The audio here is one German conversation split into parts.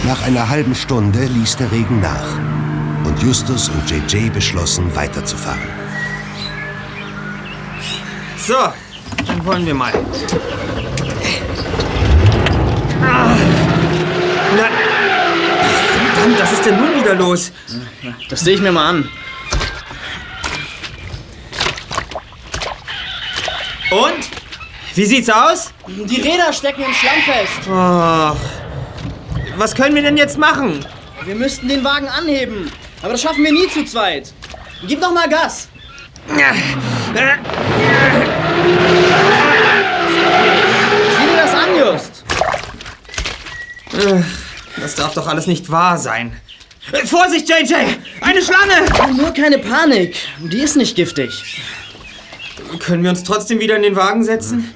Nach einer halben Stunde ließ der Regen nach und Justus und JJ beschlossen, weiterzufahren. So, dann wollen wir mal. Na, verdammt, was ist denn nun wieder los? Das sehe ich mir mal an. Und? Wie sieht's aus? Die Räder stecken im Schlamm fest. Oh, was können wir denn jetzt machen? Wir müssten den Wagen anheben. Aber das schaffen wir nie zu zweit. Gib doch mal Gas. Sieh dir das an, Just. Das darf doch alles nicht wahr sein. Vorsicht, JJ! Eine Schlange! Nur keine Panik. Die ist nicht giftig. Können wir uns trotzdem wieder in den Wagen setzen?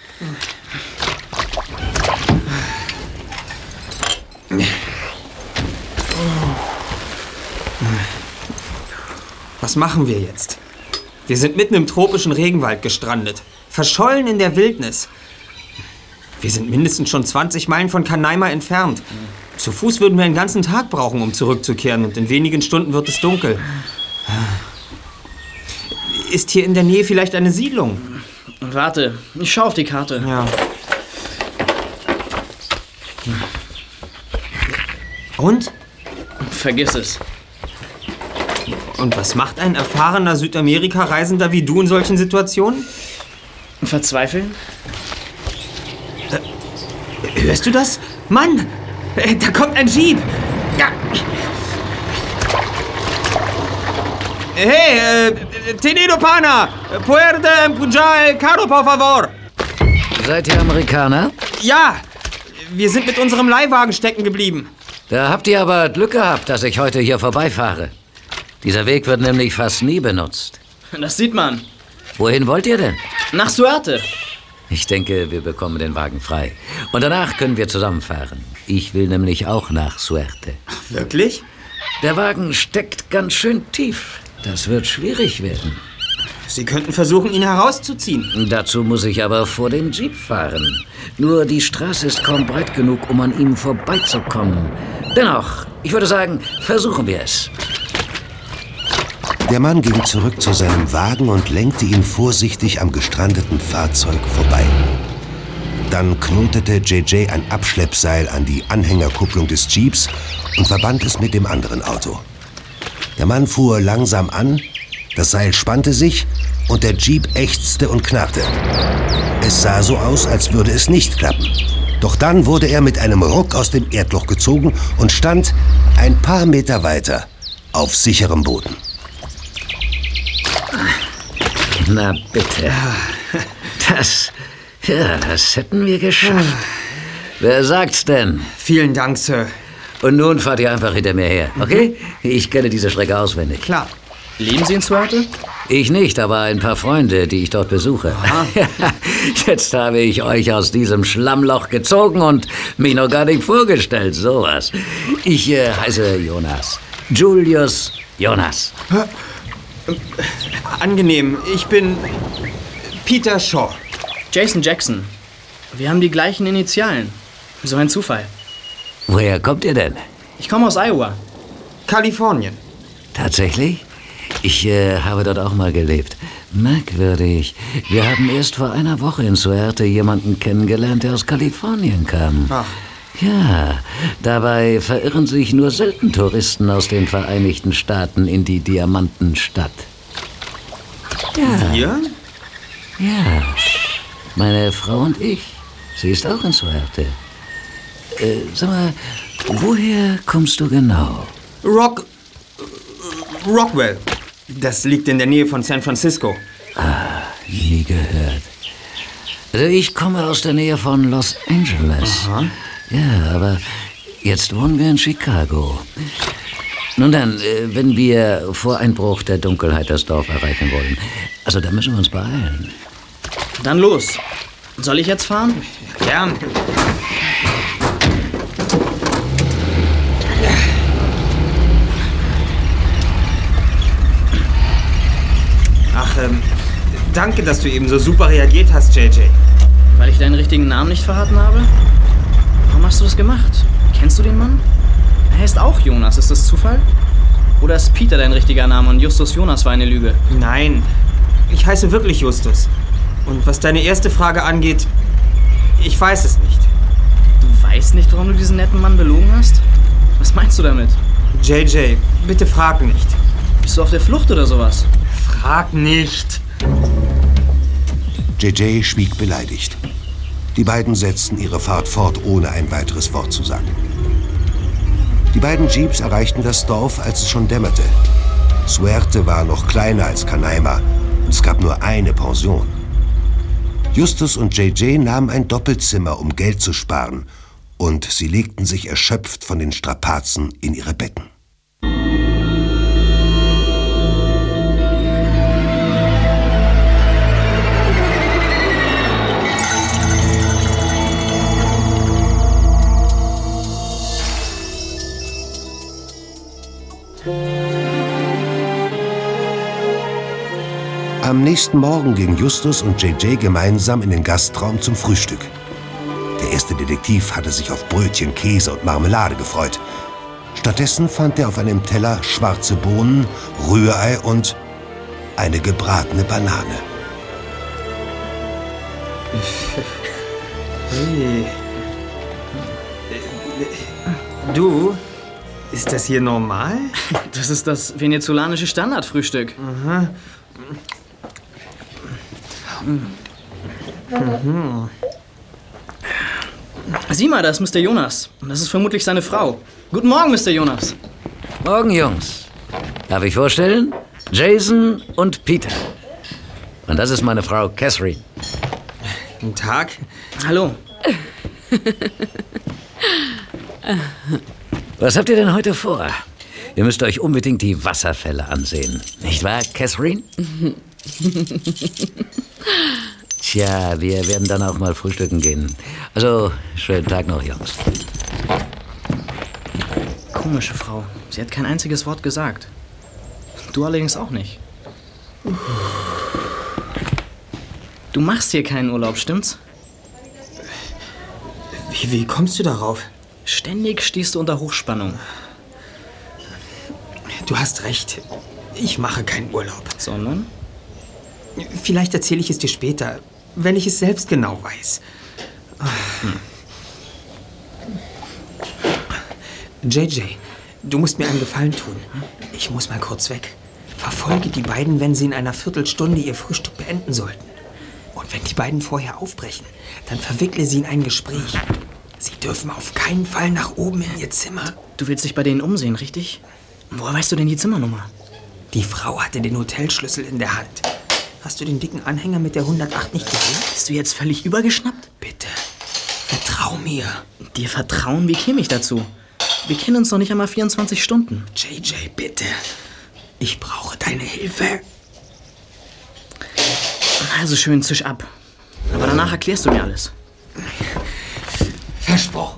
Was machen wir jetzt? Wir sind mitten im tropischen Regenwald gestrandet, verschollen in der Wildnis. Wir sind mindestens schon 20 Meilen von Canaima entfernt. Zu Fuß würden wir einen ganzen Tag brauchen, um zurückzukehren, und in wenigen Stunden wird es dunkel. Ist hier in der Nähe vielleicht eine Siedlung? Warte, ich schau auf die Karte. Ja. Und? Vergiss es. Und was macht ein erfahrener Südamerika-Reisender wie du in solchen Situationen? Verzweifeln? Hörst du das? Mann! Da kommt ein Jeep! Ja. Hey, Tenedo Pana! Puerde empujar el carro, por favor! Seid ihr Amerikaner? Ja! Wir sind mit unserem Leihwagen stecken geblieben. Da habt ihr aber Glück gehabt, dass ich heute hier vorbeifahre. Dieser Weg wird nämlich fast nie benutzt. Das sieht man. Wohin wollt ihr denn? Nach Suerte. Ich denke, wir bekommen den Wagen frei. Und danach können wir zusammenfahren. Ich will nämlich auch nach Suerte. Wirklich? Der Wagen steckt ganz schön tief. Das wird schwierig werden. Sie könnten versuchen, ihn herauszuziehen. Dazu muss ich aber vor dem Jeep fahren. Nur die Straße ist kaum breit genug, um an ihm vorbeizukommen. Dennoch, ich würde sagen, versuchen wir es. Der Mann ging zurück zu seinem Wagen und lenkte ihn vorsichtig am gestrandeten Fahrzeug vorbei. Dann knotete JJ ein Abschleppseil an die Anhängerkupplung des Jeeps und verband es mit dem anderen Auto. Der Mann fuhr langsam an, das Seil spannte sich und der Jeep ächzte und knarrte. Es sah so aus, als würde es nicht klappen. Doch dann wurde er mit einem Ruck aus dem Erdloch gezogen und stand ein paar Meter weiter auf sicherem Boden. Na bitte. Das hätten wir geschafft. Wer sagt's denn? Vielen Dank, Sir. Und nun fahrt ihr einfach hinter mir her, okay? Ich kenne diese Strecke auswendig. Klar. Leben Sie in Suerte? Ich nicht, aber ein paar Freunde, die ich dort besuche. Jetzt habe ich euch aus diesem Schlammloch gezogen und mich noch gar nicht vorgestellt, sowas. Ich heiße Jonas. Julius Jonas. Angenehm, ich bin Peter Shaw. Jason Jackson. Wir haben die gleichen Initialen. So ein Zufall. Woher kommt ihr denn? Ich komme aus Iowa. Kalifornien. Tatsächlich? Ich habe dort auch mal gelebt. Merkwürdig. Wir haben erst vor einer Woche in Suerte jemanden kennengelernt, der aus Kalifornien kam. Ach. Ja, dabei verirren sich nur selten Touristen aus den Vereinigten Staaten in die Diamantenstadt. Ja. Wir? Ja, meine Frau und ich. Sie ist auch in Suerte. Sag mal, woher kommst du genau? Rockwell. Das liegt in der Nähe von San Francisco. Nie gehört. Also ich komme aus der Nähe von Los Angeles. Aha. Ja, aber jetzt wohnen wir in Chicago. Nun dann, wenn wir vor Einbruch der Dunkelheit das Dorf erreichen wollen, also da müssen wir uns beeilen. Dann los. Soll ich jetzt fahren? Gern. Ach, danke, dass du eben so super reagiert hast, JJ. Weil ich deinen richtigen Namen nicht verraten habe? Warum hast du das gemacht? Kennst du den Mann? Er heißt auch Jonas. Ist das Zufall? Oder ist Peter dein richtiger Name und Justus Jonas war eine Lüge? Nein, ich heiße wirklich Justus. Und was deine erste Frage angeht, ich weiß es nicht. Du weißt nicht, warum du diesen netten Mann belogen hast? Was meinst du damit? JJ, bitte frag nicht. Bist du auf der Flucht oder sowas? Frag nicht. JJ schwieg beleidigt. Die beiden setzten ihre Fahrt fort, ohne ein weiteres Wort zu sagen. Die beiden Jeeps erreichten das Dorf, als es schon dämmerte. Suerte war noch kleiner als Canaima und es gab nur eine Pension. Justus und JJ nahmen ein Doppelzimmer, um Geld zu sparen, und sie legten sich erschöpft von den Strapazen in ihre Betten. Am nächsten Morgen gingen Justus und JJ gemeinsam in den Gastraum zum Frühstück. Der erste Detektiv hatte sich auf Brötchen, Käse und Marmelade gefreut. Stattdessen fand er auf einem Teller schwarze Bohnen, Rührei und eine gebratene Banane. Hey. Du, ist das hier normal? Das ist das venezolanische Standardfrühstück. Aha. Mhm. Sieh mal, da ist Mr. Jonas. Und das ist vermutlich seine Frau. Guten Morgen, Mr. Jonas. Morgen, Jungs. Darf ich vorstellen? Jason und Peter. Und das ist meine Frau Catherine. Guten Tag. Hallo. Was habt ihr denn heute vor? Ihr müsst euch unbedingt die Wasserfälle ansehen. Nicht wahr, Catherine? Tja, wir werden dann auch mal frühstücken gehen. Also, schönen Tag noch, Jungs. Komische Frau. Sie hat kein einziges Wort gesagt. Du allerdings auch nicht. Du machst hier keinen Urlaub, stimmt's? Wie kommst du darauf? Ständig stehst du unter Hochspannung. Du hast recht. Ich mache keinen Urlaub. Sondern? Vielleicht erzähle ich es dir später, wenn ich es selbst genau weiß. JJ, du musst mir einen Gefallen tun. Ich muss mal kurz weg. Verfolge die beiden, wenn sie in einer Viertelstunde ihr Frühstück beenden sollten. Und wenn die beiden vorher aufbrechen, dann verwickle sie in ein Gespräch. Sie dürfen auf keinen Fall nach oben in ihr Zimmer. Du willst dich bei denen umsehen, richtig? Woher weißt du denn die Zimmernummer? Die Frau hatte den Hotelschlüssel in der Hand. Hast du den dicken Anhänger mit der 108 nicht gesehen? Bist du jetzt völlig übergeschnappt? Bitte, vertrau mir. Dir vertrauen? Wie käme ich dazu? Wir kennen uns noch nicht einmal 24 Stunden. JJ, bitte. Ich brauche deine Hilfe. Also schön, zisch ab. Aber danach erklärst du mir alles. Versprochen.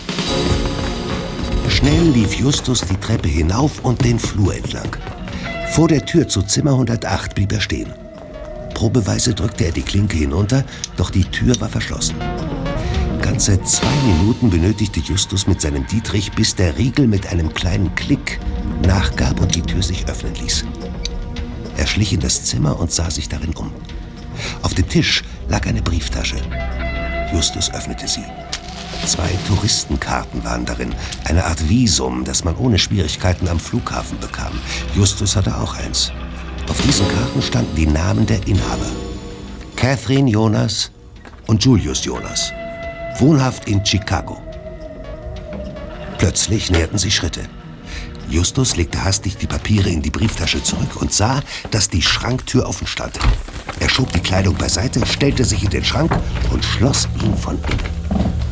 Schnell lief Justus die Treppe hinauf und den Flur entlang. Vor der Tür zu Zimmer 108 blieb er stehen. Probeweise drückte er die Klinke hinunter, doch die Tür war verschlossen. Ganze 2 Minuten benötigte Justus mit seinem Dietrich, bis der Riegel mit einem kleinen Klick nachgab und die Tür sich öffnen ließ. Er schlich in das Zimmer und sah sich darin um. Auf dem Tisch lag eine Brieftasche. Justus öffnete sie. 2 Touristenkarten waren darin, eine Art Visum, das man ohne Schwierigkeiten am Flughafen bekam. Justus hatte auch eins. Auf diesen Karten standen die Namen der Inhaber. Catherine Jonas und Julius Jonas. Wohnhaft in Chicago. Plötzlich näherten sich Schritte. Justus legte hastig die Papiere in die Brieftasche zurück und sah, dass die Schranktür offen stand. Er schob die Kleidung beiseite, stellte sich in den Schrank und schloss ihn von innen.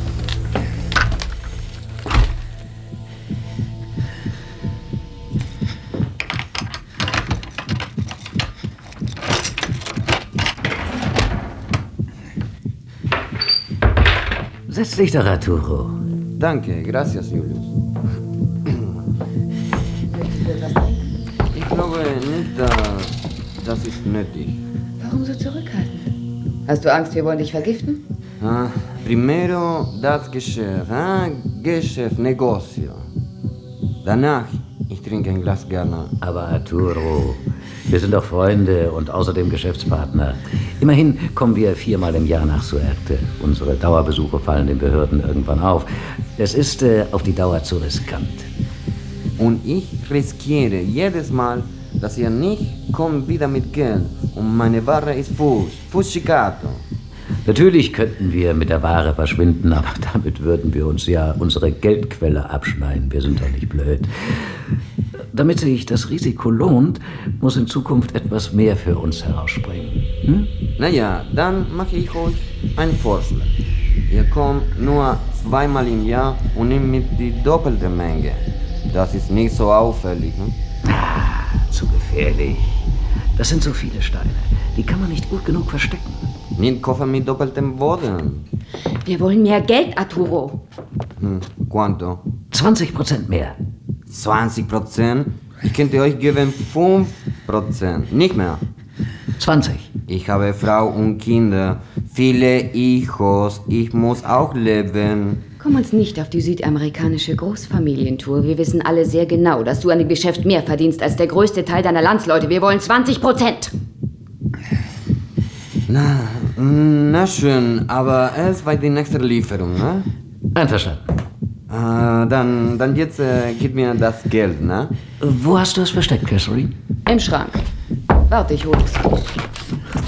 Setz dich doch, Arturo. Danke, gracias, Julius. Ich glaube nicht, das ist nötig. Warum so zurückhaltend? Hast du Angst, wir wollen dich vergiften? Primero das Geschäft, Geschäft, Negocio. Danach, ich trinke ein Glas gerne. Aber Arturo, wir sind doch Freunde und außerdem Geschäftspartner. Immerhin kommen wir 4-mal im Jahr nach Suerte. Unsere Dauerbesuche fallen den Behörden irgendwann auf. Es ist auf die Dauer zu riskant. Und ich riskiere jedes Mal, dass ihr nicht kommt wieder mit Geld. Und meine Ware ist Fusicato. Natürlich könnten wir mit der Ware verschwinden, aber damit würden wir uns ja unsere Geldquelle abschneiden. Wir sind doch nicht blöd. Damit sich das Risiko lohnt, muss in Zukunft etwas mehr für uns herausspringen. Hm? Naja, dann mache ich euch einen Vorschlag. Ihr kommt nur 2-mal im Jahr und nehmt mit die doppelte Menge. Das ist nicht so auffällig, ne? Zu gefährlich. Das sind so viele Steine. Die kann man nicht gut genug verstecken. Nicht Koffer mit doppeltem Boden. Wir wollen mehr Geld, Arturo. Quanto? 20% mehr. 20%? Ich könnte euch geben 5%. Nicht mehr. 20. Ich habe Frau und Kinder. Viele Hijos. Ich muss auch leben. Komm uns nicht auf die südamerikanische Großfamilientour. Wir wissen alle sehr genau, dass du an dem Geschäft mehr verdienst als der größte Teil deiner Landsleute. Wir wollen 20%. Na schön, aber erst bei der nächsten Lieferung, ne? Einverstanden. Dann jetzt gib mir das Geld, ne? Wo hast du es versteckt, Catherine? Im Schrank. Warte, ich hol's.